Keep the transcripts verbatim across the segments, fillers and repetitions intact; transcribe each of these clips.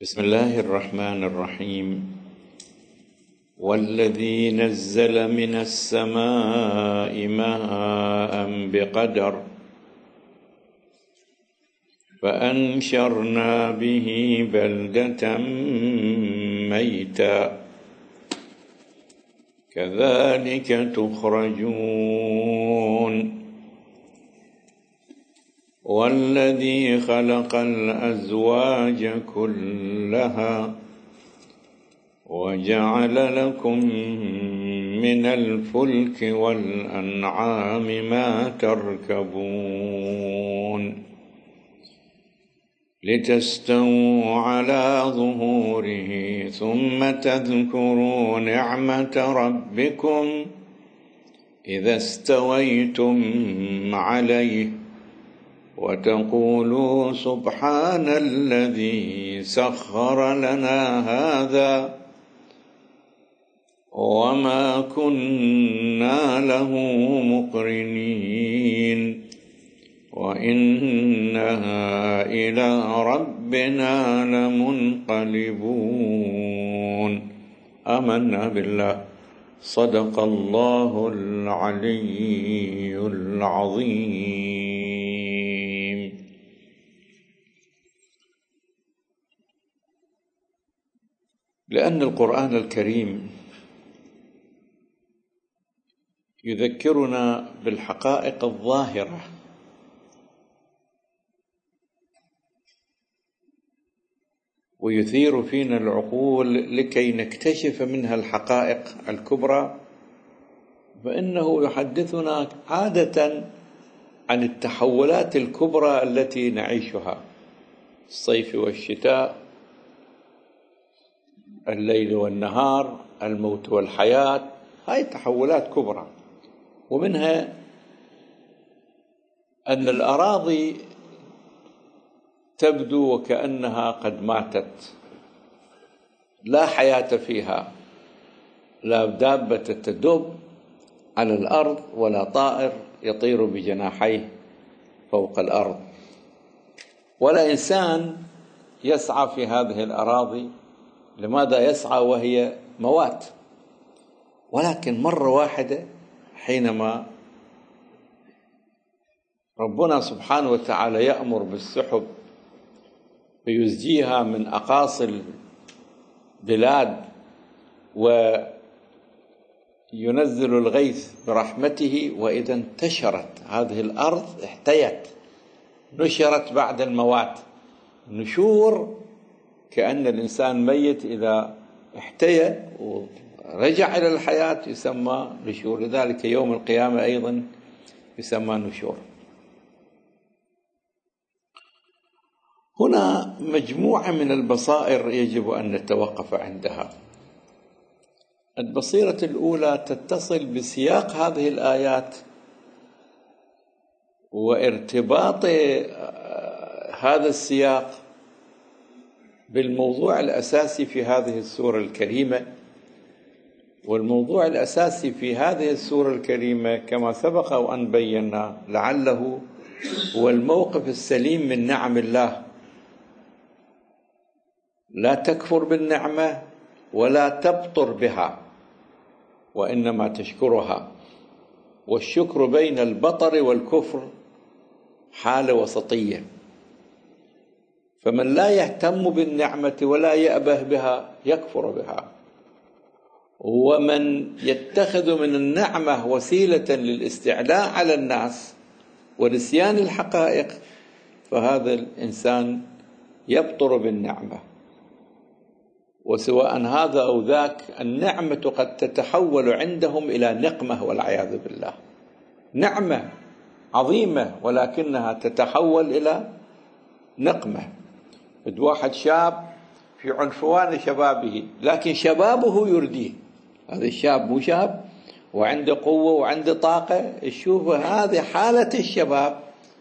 بسم الله الرحمن الرحيم. والذي نزل من السماء ماء بقدر فأنشرنا به بلدة ميتا كذلك تخرجون. والذي خلق الأزواج كلها وجعل لكم من الفلك والأنعام ما تركبون لتستووا على ظهوره ثم تذكروا نعمة ربكم إذا استويتم عليه وتقولوا سبحان الذي سخر لنا هذا وما كنا له مقرنين وإنا إلى ربنا لمنقلبون. آمنا بالله. صدق الله العلي العظيم. لأن القرآن الكريم يذكرنا بالحقائق الظاهرة ويثير فينا العقول لكي نكتشف منها الحقائق الكبرى، فإنه يحدثنا عادة عن التحولات الكبرى التي نعيشها: الصيف والشتاء، الليل والنهار، الموت والحياة. هاي تحولات كبرى، ومنها أن الأراضي تبدو وكأنها قد ماتت، لا حياة فيها، لا دابة تدب على الأرض ولا طائر يطير بجناحيه فوق الأرض، ولا إنسان يسعى في هذه الأراضي. لماذا يسعى وهي موات؟ ولكن مرة واحدة حينما ربنا سبحانه وتعالى يأمر بالسحب فيزجيها من أقاصي البلاد وينزل الغيث برحمته، وإذا انتشرت هذه الأرض احتيت، نشرت بعد الموات. نشور كأن الإنسان ميت إذا احتيى ورجع إلى الحياة يسمى نشور، لذلك يوم القيامة أيضا يسمى نشور. هنا مجموعة من البصائر يجب أن نتوقف عندها. البصيرة الأولى تتصل بسياق هذه الآيات وارتباط هذا السياق بالموضوع الأساسي في هذه السورة الكريمة. والموضوع الأساسي في هذه السورة الكريمة كما سبق وأن بينا لعله هو الموقف السليم من نعم الله. لا تكفر بالنعمة ولا تبطر بها، وإنما تشكرها. والشكر بين البطر والكفر حالة وسطية، فمن لا يهتم بالنعمة ولا يأبه بها يكفر بها، ومن يتخذ من النعمة وسيلة للاستعلاء على الناس ونسيان الحقائق فهذا الإنسان يبطر بالنعمة. وسواء هذا أو ذاك، النعمة قد تتحول عندهم إلى نقمة والعياذ بالله. نعمة عظيمة ولكنها تتحول إلى نقمة. واحد شاب في عنفوان شبابه، لكن شبابه يرديه. هذا الشاب مو شاب وعنده قوة وعنده طاقة، تشوف هذه حالة الشباب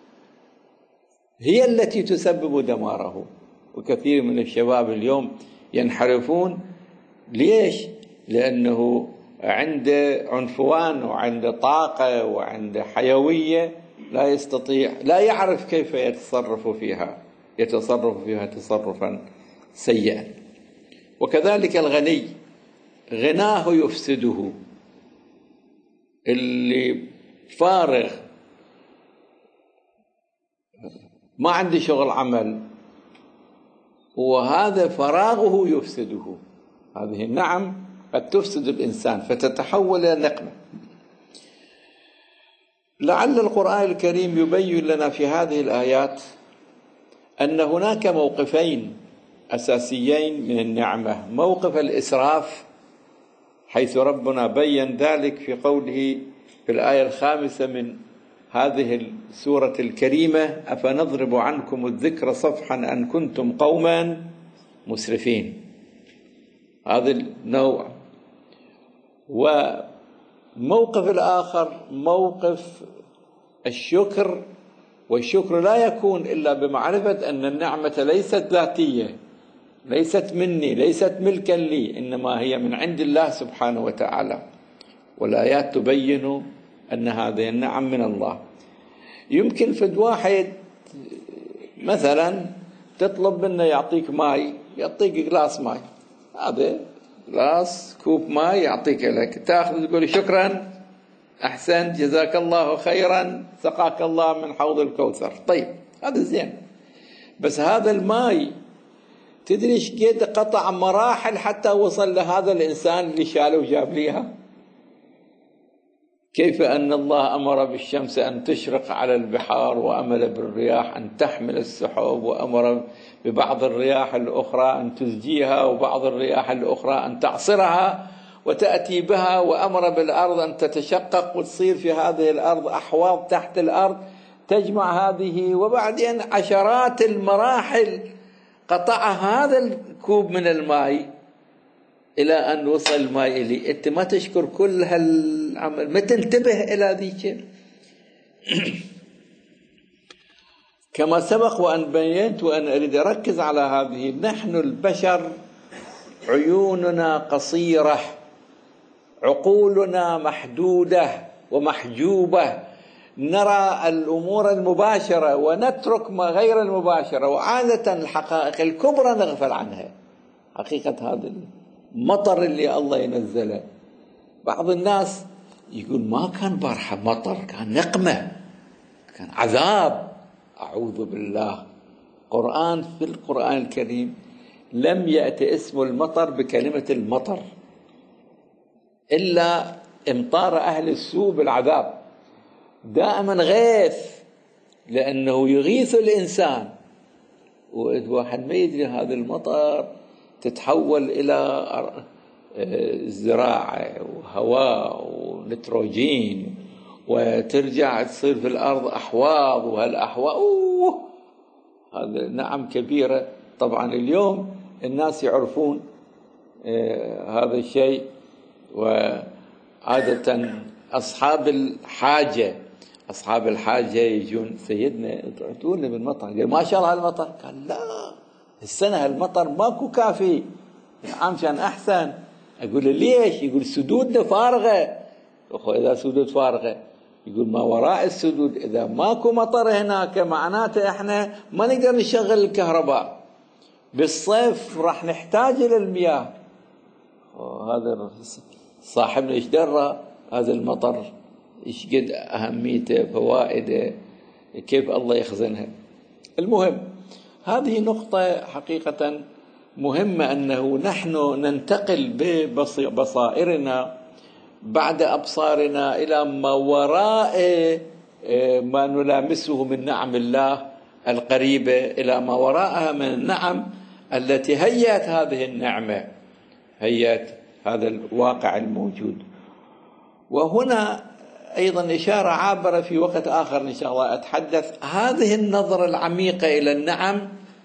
هي التي تسبب دماره. وكثير من الشباب اليوم ينحرفون. ليش؟ لأنه عنده عنفوان وعنده طاقة وعنده حيوية لا يستطيع، لا يعرف كيف يتصرف فيها يتصرف فيها تصرفا سيئا. وكذلك الغني غناه يفسده، اللي فارغ ما عندي شغل عمل وهذا فراغه يفسده. هذه النعم قد تفسد الإنسان فتتحول إلى نقمة. لعل القرآن الكريم يبين لنا في هذه الآيات أن هناك موقفين أساسيين من النعمة: موقف الإسراف، حيث ربنا بين ذلك في قوله في الآية الخامسة من هذه السورة الكريمة: أفنضرب عنكم الذكر صفحا أن كنتم قوما مسرفين. هذا النوع. وموقف الآخر موقف الشكر، والشكر لا يكون إلا بمعرفة أن النعمة ليست ذاتية، ليست مني، ليست ملكا لي، إنما هي من عند الله سبحانه وتعالى. والآيات تبين أن هذه النعم من الله. يمكن فد واحد مثلا تطلب منه يعطيك ماء، يعطيك غلاس ماء، هذا غلاس كوب ماء يعطيك لك، تأخذ تقول شكرا أحسنت جزاك الله خيرا سقاك الله من حوض الكوثر. طيب هذا زين، بس هذا الماء تدري ايش قد قطع مراحل حتى وصل لهذا الإنسان اللي شاله وجاب ليها؟ كيف أن الله أمر بالشمس أن تشرق على البحار، وأمر بالرياح أن تحمل السحب، وأمر ببعض الرياح الأخرى أن تزجيها، وبعض الرياح الأخرى أن تعصرها وتأتي بها، وأمر بالأرض أن تتشقق وتصير في هذه الأرض أحواض تحت الأرض تجمع هذه، وبعدين عشرات المراحل قطع هذا الكوب من الماء إلى أن وصل الماء إلي. أنت ما تشكر كل هالعمل، ما تنتبه إلى ذيك. كما سبق وأن بينت وأن أريد أركز على هذه، نحن البشر عيوننا قصيرة، عقولنا محدودة ومحجوبة، نرى الأمور المباشرة ونترك ما غير المباشرة، وعادة الحقائق الكبرى نغفل عنها. حقيقة هذا المطر اللي الله ينزله، بعض الناس يقول ما كان بارحة مطر، كان نقمة، كان عذاب. أعوذ بالله. قرآن في القرآن الكريم لم يأتي اسم المطر بكلمة المطر إلا امطار أهل السوء بالعذاب. دائما غيث، لأنه يغيث الإنسان، وواحد ما يدري هذا المطر تتحول إلى زراعة وهواء ونيتروجين، وترجع تصير في الأرض أحواض، وهالأحواض أوه هذا نعم كبيرة. طبعا اليوم الناس يعرفون آه هذا الشيء، وعادة أصحاب الحاجة أصحاب الحاجة يجون سيدنا ادعونا بالمطر، قال ما شاء الله المطر، قال لا السنة المطر ماكو كافي، العام كان أحسن. أقول ليش؟ يقول سدودنا فارغة. أخو إذا سدود فارغة، يقول ما وراء السدود إذا ماكو مطر هناك معناته إحنا ما نقدر نشغل الكهرباء، بالصيف راح نحتاج إلى المياه. هذا صاحبنا إيش درى هذا المطر، إيش قد أهميته، فوائده، كيف الله يخزنها. المهم هذه نقطة حقيقة مهمة، أنه نحن ننتقل ببصائرنا بعد أبصارنا إلى ما وراء ما نلامسه من نعم الله القريبة، إلى ما وراءها من النعم التي هيأت هذه النعمة، هيأت هذا الواقع الموجود. وهنا أيضا إشارة عابرة في وقت آخر إن شاء الله أتحدث. هذه النظرة العميقة إلى النعم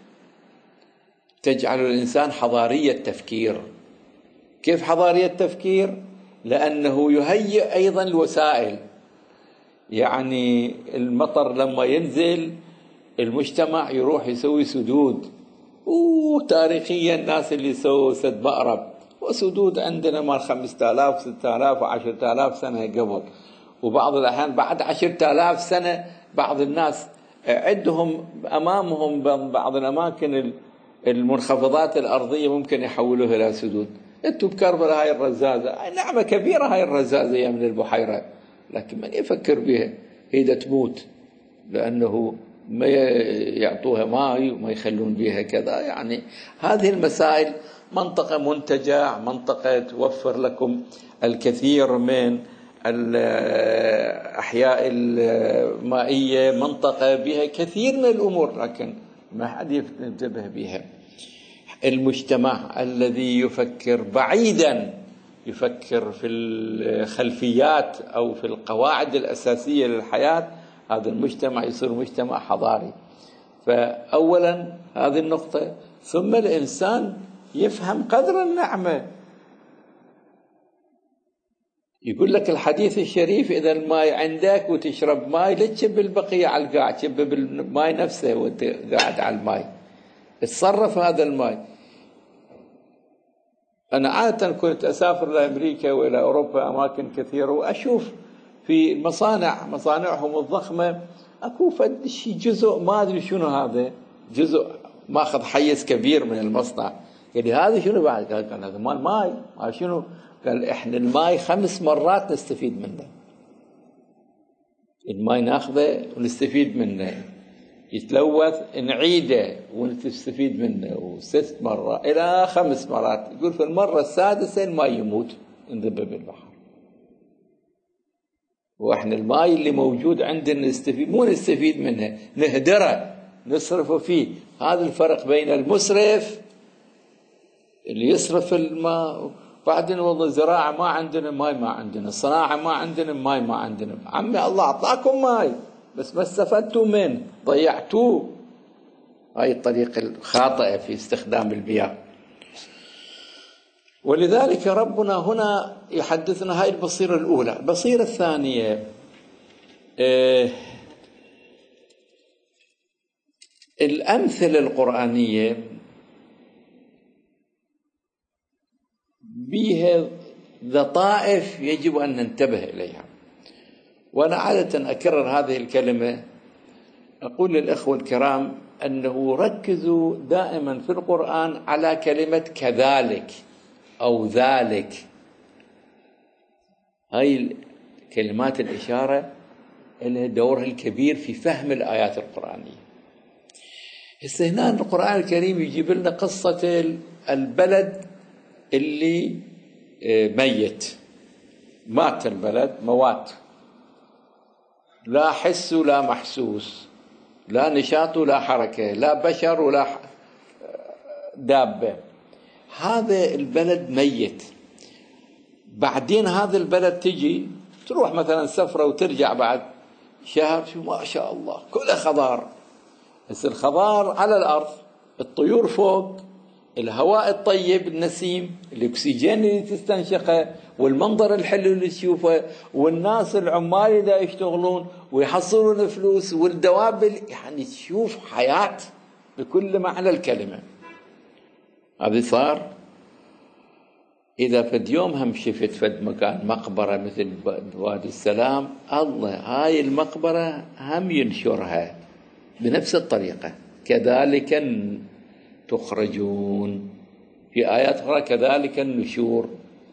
تجعل الإنسان حضاري التفكير. كيف حضاري التفكير؟ لأنه يهيئ أيضا الوسائل. يعني المطر لما ينزل المجتمع يروح يسوي سدود، وتاريخيا الناس اللي يسووا سد مأرب وسدود عندنا مال خمسة آلاف ستة آلاف وعشرة آلاف سنة قبل، وبعض الأحيان بعد عشرة آلاف سنة بعض الناس عندهم أمامهم بعض الأماكن المنخفضات الأرضية ممكن يحولوها إلى سدود. أنتم بكربلاء هاي الرزازة، هاي نعمة كبيرة هاي الرزازة من البحيرة، لكن من يفكر بها؟ هي دا تموت لأنه ما يعطوها ماء وما يخلون بها كذا. يعني هذه المسائل منطقة منتجع، منطقة توفر لكم الكثير من الأحياء المائية، منطقة بها كثير من الأمور، لكن ما حد ينتبه بها. المجتمع الذي يفكر بعيدا، يفكر في الخلفيات أو في القواعد الأساسية للحياة، هذا المجتمع يصير مجتمع حضاري. فأولا هذه النقطة، ثم الإنسان يفهم قدر النعمة. يقول لك الحديث الشريف إذا الماء عندك وتشرب ماء لا تشب البقية على القاع، تشب بالماء نفسه وانت قاعد على الماء، اتصرف هذا الماء. أنا عادة كنت أسافر لأمريكا وإلى أوروبا أماكن كثيرة، وأشوف في المصانع مصانعهم الضخمة أكو فد شيء جزء ما أدري شنو هذا، جزء ماخذ حيز كبير من المصنع. يعني هذا شنو بعد؟ قال هذا مال ماي، ما شنو؟ قال إحنا الماي خمس مرات نستفيد منه، الماي ناخذه ونستفيد منه، يتلوث نعيده ونستفيد منه، وست مرة إلى خمس مرات. يقول في المرة السادسة الماء يموت ينذب بالبحر. وإحنا الماء اللي موجود عندنا نستفيد، مو نستفيد منه، نهدره، نصرفه فيه. هذا الفرق بين المسرف اللي يصرف الماء، بعدين والله زراعة ما عندنا ماي، ما عندنا صناعة، ما عندنا ماي، ما عندنا. عمي الله أعطاكم ماي بس ما استفدتوا منه، ضيعتوه. هاي الطريقة الخاطئة في استخدام المياه. ولذلك ربنا هنا يحدثنا هاي البصيرة الأولى. البصيرة الثانية، آه الأمثلة القرآنية بها لطائف يجب أن ننتبه إليها. وأنا عادة أكرر هذه الكلمة، أقول للأخوة الكرام أنه ركزوا دائما في القرآن على كلمة كذلك أو ذلك. هاي كلمات الإشارة لها دورها الكبير في فهم الآيات القرآنية. هنا القرآن الكريم يجيب لنا قصة البلد اللي ميت، مات البلد موات، لا حس ولا محسوس، لا نشاط ولا حركة، لا بشر ولا دابة. هذا البلد ميت. بعدين هذا البلد تجي تروح مثلا سفرة وترجع بعد شهر، شو ما شاء الله كله خضار. بس الخضار على الأرض، الطيور فوق، الهواء الطيب، النسيم، الأكسجين اللي تستنشقه، والمنظر الحلو اللي تشوفه، والناس العمال اللي يشتغلون ويحصلون فلوس، والدواب، يعني تشوف حياة بكل معنى الكلمة. هذا صار. إذا فد يوم هم شفت فد مكان مقبرة مثل وادي السلام، الله هاي المقبرة هم ينشرها بنفس الطريقة، كذلك تخرجون. في آيات أخرى كذلك النشور.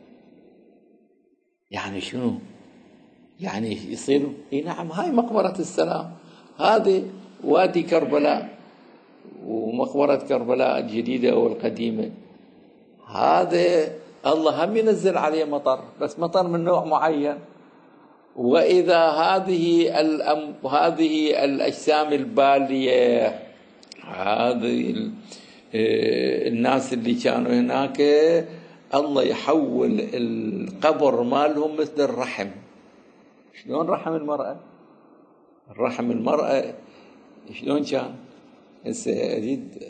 يعني شنو؟ يعني يصير إيه نعم هاي مقبرة السلام، هذه وادي كربلاء ومقبرة كربلاء الجديدة والقديمة، هذا الله هم ينزل عليه مطر، بس مطر من نوع معين. وإذا هذه الأم هذه الأجسام البالية، هذه الناس اللي كانوا هناك، الله يحول القبر مالهم مثل الرحم. شلون رحم المرأة؟ الرحم المرأة شلون كان؟ هسه أريد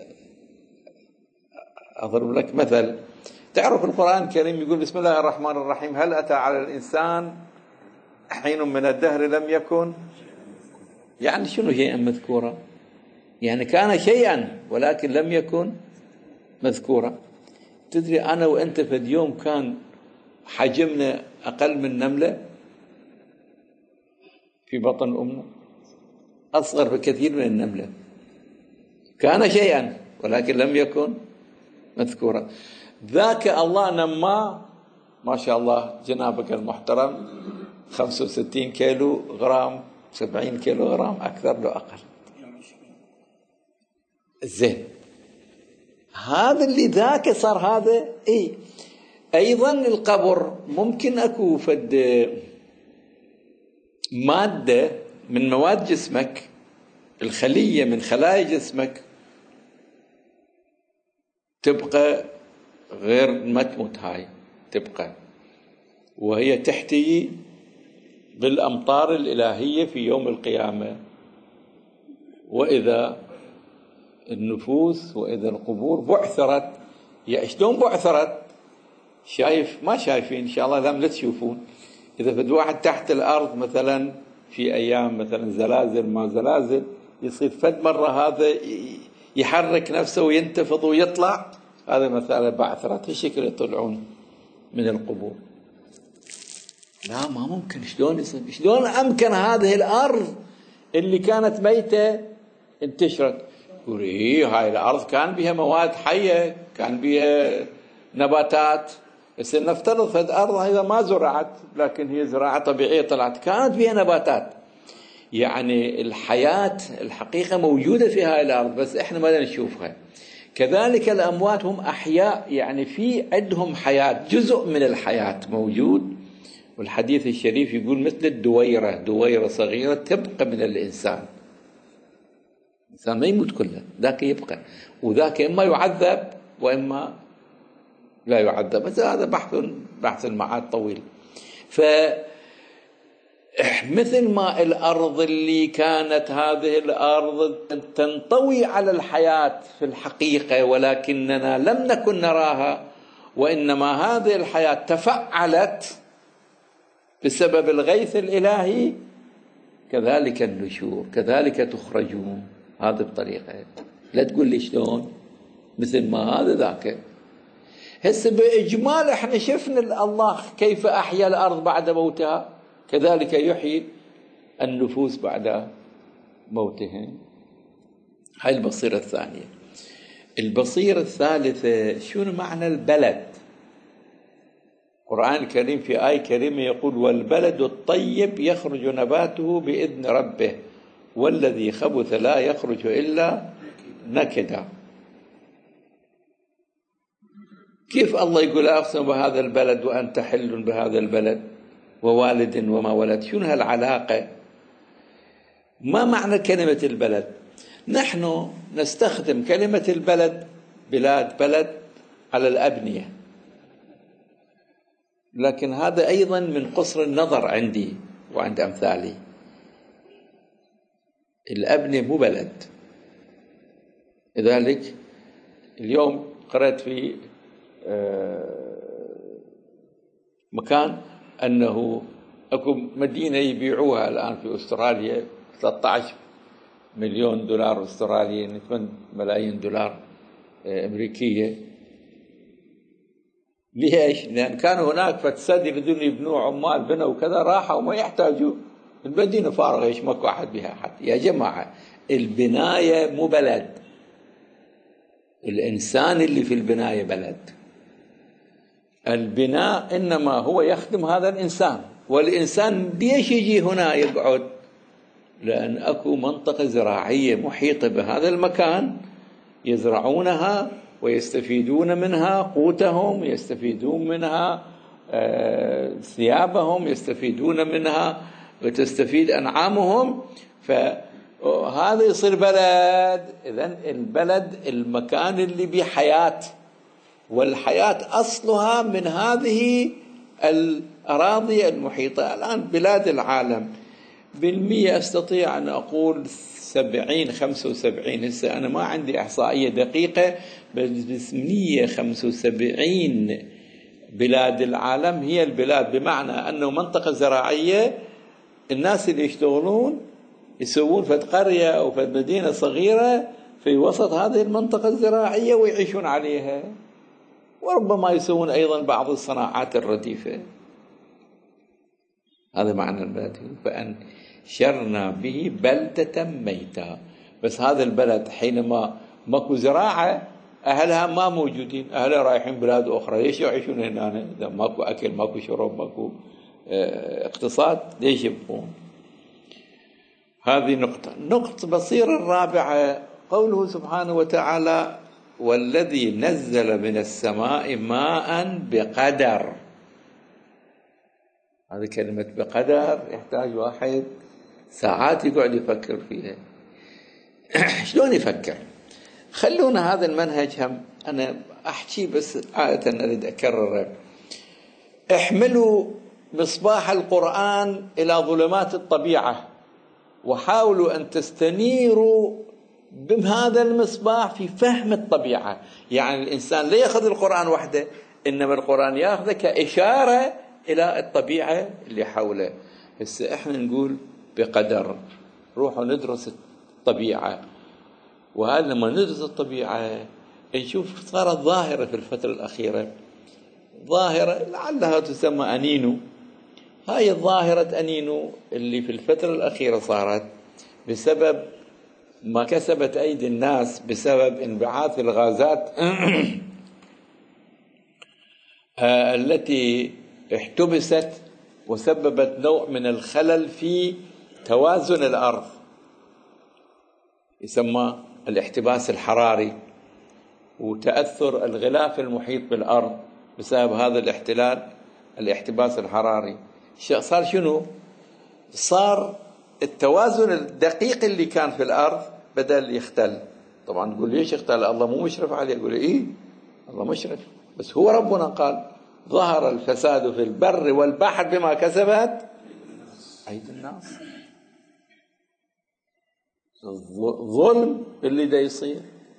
أضرب لك مثل. تعرف القرآن الكريم يقول بسم الله الرحمن الرحيم: هل أتى على الإنسان حين من الدهر لم يكن. يعني شنو شيئا مذكورا؟ يعني كان شيئا ولكن لم يكن مذكورا. تدري أنا وأنت في اليوم كان حجمنا أقل من نملة في بطن أمنا، أصغر بكثير من النملة. كان شيئا ولكن لم يكن مذكورا. ذاك الله نما ما شاء الله جنابك المحترم خمسة وستين كيلو غرام، سبعين كيلو غرام، أكثر لو أقل. زين، هذا اللي ذاك صار هذا. إيه أيضا القبر ممكن أكو فد مادة من مواد جسمك، الخلية من خلايا جسمك تبقى غير ما تموت، هاي تبقى وهي تحتي بالأمطار الإلهية في يوم القيامة. وإذا النفوس وإذا القبور بعثرت، يا شلون بعثرت؟ شايف ما شايفين إن شاء الله، لا لا تشوفون. إذا فد واحد تحت الأرض مثلا في أيام مثلا زلازل ما زلازل، يصير فد مرة هذا يحرك نفسه وينتفض ويطلع، هذا مثلا بعثرت الشكل يطلعون من القبور. لا ما ممكن، شلون يصير؟ شلون أمكن هذه الأرض اللي كانت ميتة انتشرت؟ يقول إيه هاي الأرض كان بها مواد حية، كان بها نباتات. بس نفترض في الأرض إذا ما زرعت، لكن هي زراعة طبيعية طلعت، كانت بها نباتات. يعني الحياة الحقيقة موجودة في هاي الأرض، بس إحنا ما نشوفها. كذلك الأموات هم أحياء، يعني في عندهم حياة، جزء من الحياة موجود. والحديث الشريف يقول مثل الدويرة، دويرة صغيرة تبقى من الإنسان. الإنسان ما يموت كله، ذاك يبقى، وذاك إما يعذب وإما لا يعذب. بس هذا بحث بحث المعاد طويل. فمثل ما الأرض اللي كانت هذه الأرض تنطوي على الحياة في الحقيقة، ولكننا لم نكن نراها، وإنما هذه الحياة تفعلت بسبب الغيث الإلهي، كذلك النشور، كذلك تخرجون. هذا بطريقة، لا تقول لي شلون، مثل ما هذا ذاك. هسه بإجمال احنا شفنا الله كيف أحيا الأرض بعد موتها، كذلك يحيي النفوس بعد موتهم. هاي البصيرة الثانية. البصيرة الثالثة، شنو معنى البلد؟ القرآن الكريم في آية كريمة يقول والبلد الطيب يخرج نباته بإذن ربه والذي خبث لا يخرج إلا نكدا. كيف الله يقول أقسم بهذا البلد وأنت حل بهذا البلد ووالد وما ولد؟ شنو هالعلاقة؟ ما معنى كلمة البلد؟ نحن نستخدم كلمة البلد، بلاد، بلد، على الأبنية، لكن هذا أيضا من قصر النظر عندي وعند أمثالي. الأبنية مو بلد. لذلك اليوم قرأت في مكان أنه أكو مدينة يبيعوها الآن في أستراليا ثلاثة عشر مليون دولار أسترالي، يعني ثمانية ملايين دولار أمريكية. ليش؟ لأن كانوا هناك فتسد يريدون يبنوا، عمال بنوا وكذا، راحوا وما يحتاجوا، المدينة فارغة، ايش ماكو أحد بها أحد. يا جماعة البناية مو بلد، الإنسان اللي في البناية بلد. البناء إنما هو يخدم هذا الإنسان، والإنسان ليش يجي هنا يقعد؟ لأن أكو منطقة زراعية محيطة بهذا المكان يزرعونها ويستفيدون منها قوتهم، يستفيدون منها ثيابهم، يستفيدون منها وتستفيد أنعامهم، فهذا يصير بلد. إذن البلد المكان اللي بحياة، والحياة أصلها من هذه الأراضي المحيطة. الآن بلاد العالم بالمية أستطيع أن أقول سبعين خمسة وسبعين، هسه أنا ما عندي إحصائية دقيقة، بس مية خمسة وسبعين بلاد العالم هي البلاد، بمعنى أنه منطقة زراعية، الناس اللي يشتغلون يسوون فد قرية أو فد مدينة صغيرة في وسط هذه المنطقة الزراعية ويعيشون عليها، وربما يسوون أيضا بعض الصناعات الرديفة. هذا معنى البلد، فأنشرنا به بلدة ميتة. بس هذا البلد حينما ماكو زراعة أهلها ما موجودين، أهلها رايحين بلاد أخرى، ليش يعيشون هنا إذا ماكو أكل ماكو شرب ماكو اقتصاد؟ ليش يبقون؟ هذه نقطة. نقطة بصيرة الرابعة قوله سبحانه وتعالى والذي نزل من السماء ماء بقدر. هذه كلمة بقدر يحتاج واحد ساعات يقعد يفكر فيها. شلون يفكر؟ خلونا هذا المنهج هم أنا أحكي بس عادة أريد أكرره. احملوا مصباح القرآن إلى ظلمات الطبيعة وحاولوا أن تستنيروا بهذا المصباح في فهم الطبيعة. يعني الإنسان لا يأخذ القرآن وحده، إنما القرآن يأخذه كإشارة إلى الطبيعة اللي حوله. هسه إحنا نقول بقدر، روحوا ندرس الطبيعة. وهذا لما ندرس الطبيعة نشوف صارت ظاهرة في الفترة الأخيرة، ظاهرة لعلها تسمى أنينو. هاي الظاهرة أنينو اللي في الفترة الأخيرة صارت بسبب ما كسبت أيدي الناس، بسبب انبعاث الغازات التي احتبست وسببت نوع من الخلل في توازن الأرض، يسمى الاحتباس الحراري، وتأثر الغلاف المحيط بالأرض بسبب هذا الاحتلال الاحتباس الحراري. صار شنو؟ صار التوازن الدقيق اللي كان في الأرض بدل يختل. طبعا تقول ليش يختل؟ الله مو مشرف عليه. يقول إيه الله مشرف، بس هو ربنا قال ظهر الفساد في البر والبحر بما كسبت أيدي الناس. الظلم اللي دا يصير،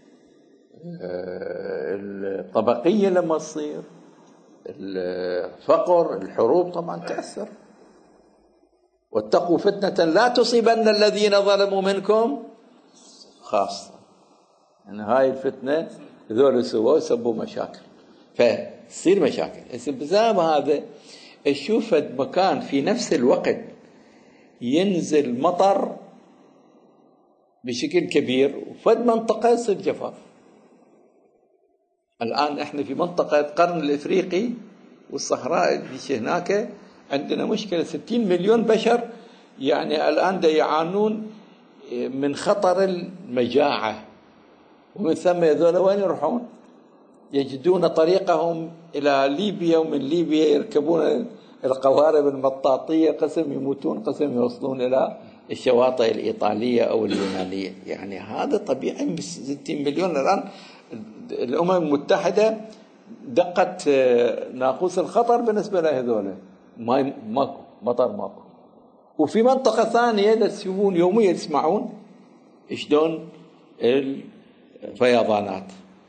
الطبقية لما تصير، الفقر، الحروب طبعا تأثر. واتقوا فتنة لا تصيبن الذين ظلموا منكم خاصة. يعني هاي الفتنة ذول سووا سبوا مشاكل، فتصير مشاكل. بسبب هذا تشوف مكان في نفس الوقت ينزل مطر بشكل كبير وفد منطقة يصير جفاف. الآن احنا في منطقة قرن الإفريقي والصحراء اللي هناك عندنا مشكلة، ستين مليون بشر يعني الآن دا يعانون من خطر المجاعة، ومن ثم يذول وين يروحون؟ يجدون طريقهم إلى ليبيا، ومن ليبيا يركبون القوارب المطاطية، قسم يموتون قسم يوصلون إلى الشواطئ الإيطالية أو اليونانية. يعني هذا طبيعي. ستين مليون الآن الأمم المتحدة دقت ناقوس الخطر بالنسبة لهذول، ما ماكو مطر ماكو. وفي منطقة ثانية يسمعون يوميا يسمعون شلون الفيضانات.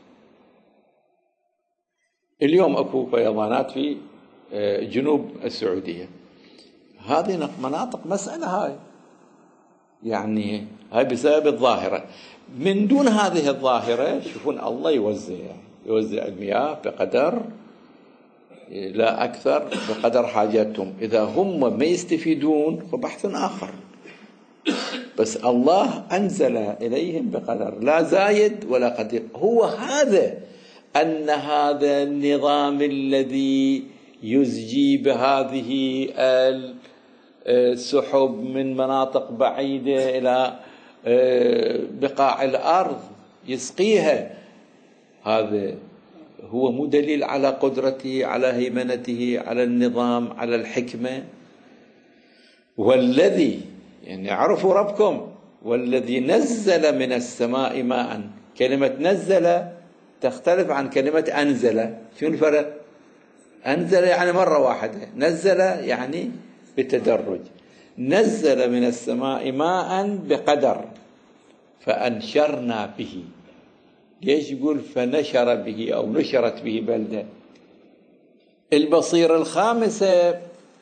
اليوم اكو فيضانات في جنوب السعودية. هذه مناطق مسألة هاي، يعني هاي بسبب الظاهرة. من دون هذه الظاهرة شوفون الله يوزع يوزع المياه بقدر لا أكثر، بقدر حاجاتهم. إذا هم ما يستفيدون فبحث آخر، بس الله أنزل إليهم بقدر لا زايد ولا قدير. هو هذا أن هذا النظام الذي يزجي بهذه السحب من مناطق بعيدة إلى بقاع الأرض يسقيها، هذا هو مو دليل على قدرته، على هيمنته، على النظام، على الحكمة. والذي يعني عرفوا ربكم والذي نزل من السماء ماء. كلمة نزل تختلف عن كلمة أنزل. شو الفرق؟ أنزل يعني مرة واحدة، نزل يعني بتدرج. نزل من السماء ماء بقدر فأنشرنا به. ليش يقول فنشر به أو نشرت به بلدة؟ البصيرة الخامسة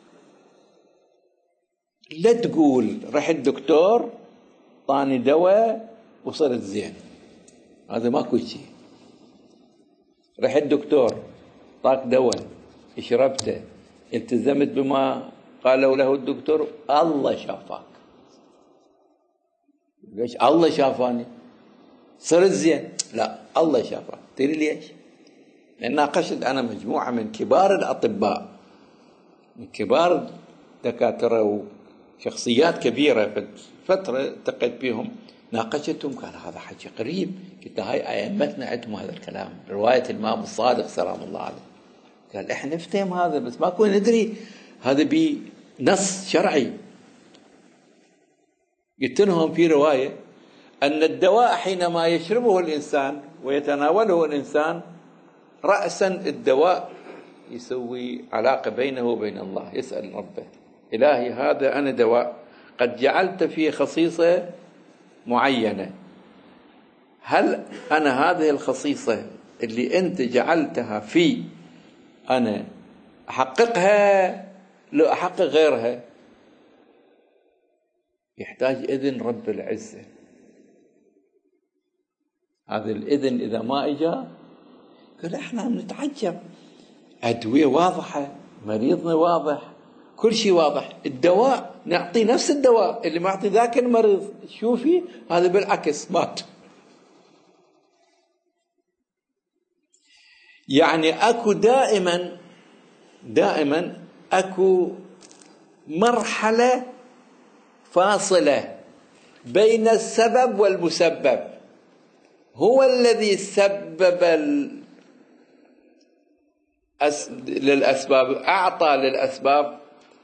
لا تقول رح الدكتور طاني دواء وصرت زين، هذا ماكو شيء. رح الدكتور طاك دواء شربته التزمت بما قالوا له الدكتور، الله شافاك. ليش الله شافاني؟ صرت زين. لا، الله شافه. تدري ليش؟ لأن ناقشت أنا مجموعة من كبار الأطباء، من كبار دكاترة وشخصيات كبيرة في فترة التقيت بهم، ناقشتهم، قال هذا حكي قريب. قلت هاي أئمتنا عندهم هذا الكلام، رواية الإمام الصادق سلام الله عليه. قال إحنا نفتهم هذا بس ما كنا ندري هذا بنص شرعي. قلت لهم في رواية أن الدواء حينما يشربه الإنسان ويتناوله الإنسان، رأسا الدواء يسوي علاقة بينه وبين الله، يسأل ربه إلهي هذا أنا دواء قد جعلت فيه خصيصة معينة، هل أنا هذه الخصيصة اللي أنت جعلتها في أنا أحققها لو أحقق غيرها؟ يحتاج إذن رب العزة. هذا الإذن إذا ما إجا، قال إحنا نتعجب، أدوية واضحة، مريضنا واضح، كل شيء واضح، الدواء نعطي نفس الدواء اللي معطي ذاك المريض، شوفي هذا بالعكس مات. يعني أكو دائما دائما أكو مرحلة فاصلة بين السبب والمسبب. هو الذي سبب للأسباب، أعطى للأسباب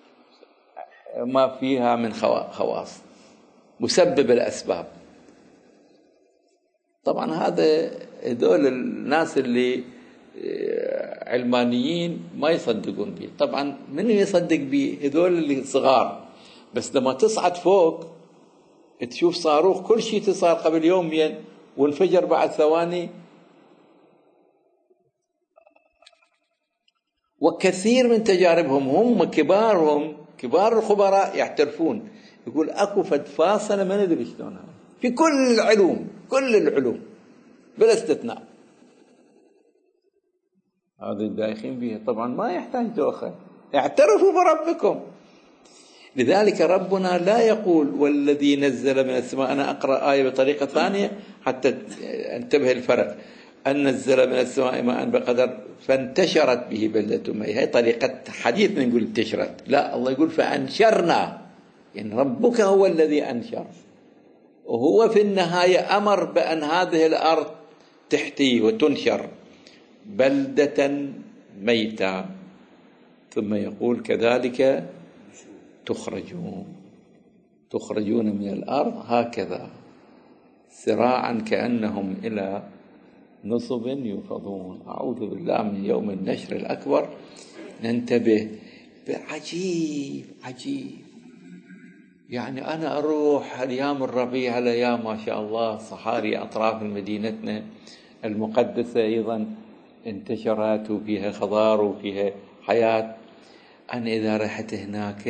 ما فيها من خواص، مسبب الأسباب. طبعا هذا هذول الناس اللي علمانيين ما يصدقون به. طبعا من يصدق به؟ هذول اللي صغار. بس لما تصعد فوق تشوف صاروخ كل شيء تصار قبل يومين وانفجر بعد ثواني. وكثير من تجاربهم هم كبارهم كبار الخبراء يعترفون، يقول اكو فد فاصله ما ندري شلونها في كل العلوم، كل العلوم بلا استثناء. هذا الدايخين بها طبعا ما يحتاج دوخه، اعترفوا بربكم. لذلك ربنا لا يقول والذي نزل من السماء. أنا أقرأ آية بطريقة ثانية حتى انتبه الفرق. أن نزل من السماء ماء بقدر فانتشرت به بلدة ميتة. هي طريقة حديثنا نقول انتشرت، لا، الله يقول فأنشرنا، يعني ربك هو الذي أنشر، وهو في النهاية أمر بأن هذه الأرض تحتي وتنشر بلدة ميتة، ثم يقول كذلك تخرجون تخرجون من الأرض هكذا سراعا كأنهم إلى نصب يوفضون. أعوذ بالله من يوم النشر الأكبر. ننتبه. عجيب عجيب. يعني أنا أروح أيام الربيع، الأيام ما شاء الله صحاري أطراف مدينتنا المقدسة أيضا انتشرت وفيها خضار وفيها حياة. أنا إذا رحت هناك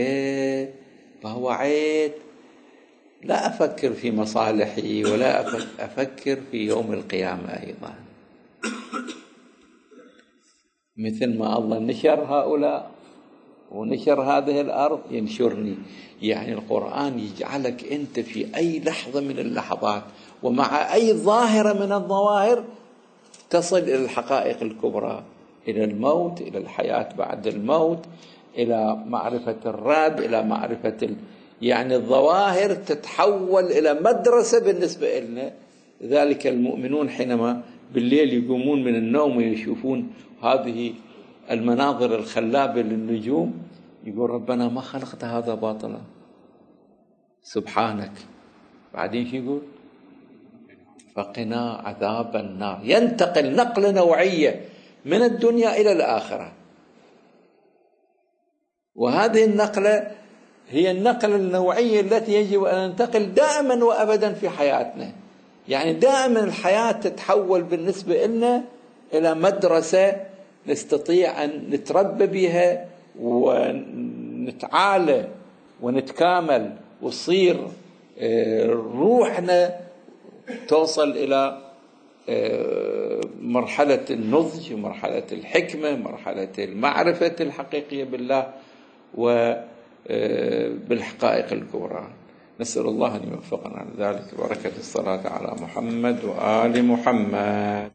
فوعيت لا أفكر في مصالحي ولا أفكر في يوم القيامة أيضا. مثل ما الله نشر هؤلاء ونشر هذه الأرض ينشرني. يعني القرآن يجعلك أنت في أي لحظة من اللحظات ومع أي ظاهرة من الظواهر تصل إلى الحقائق الكبرى، إلى الموت، إلى الحياة بعد الموت، إلى معرفة الرب، إلى معرفة ال... يعني الظواهر تتحول إلى مدرسة بالنسبة لنا. ذلك المؤمنون حينما بالليل يقومون من النوم ويشوفون هذه المناظر الخلابة للنجوم يقول ربنا ما خلقت هذا باطلا سبحانك. بعدين شو يقول؟ فقنا عذاب النار. ينتقل نقلة نوعية من الدنيا إلى الآخرة، وهذه النقلة هي النقلة النوعية التي يجب أن ننتقل دائما وأبدا في حياتنا. يعني دائما الحياة تتحول بالنسبة لنا إلى مدرسة نستطيع أن نتربى بها ونتعالى ونتكامل وتصير روحنا توصل إلى مرحلة النضج، مرحلة الحكمة، مرحلة المعرفة الحقيقية بالله وبالحقائق الكبرى. نسأل الله أن يوفقنا لذلك. بركة الصلاة على محمد وآل محمد.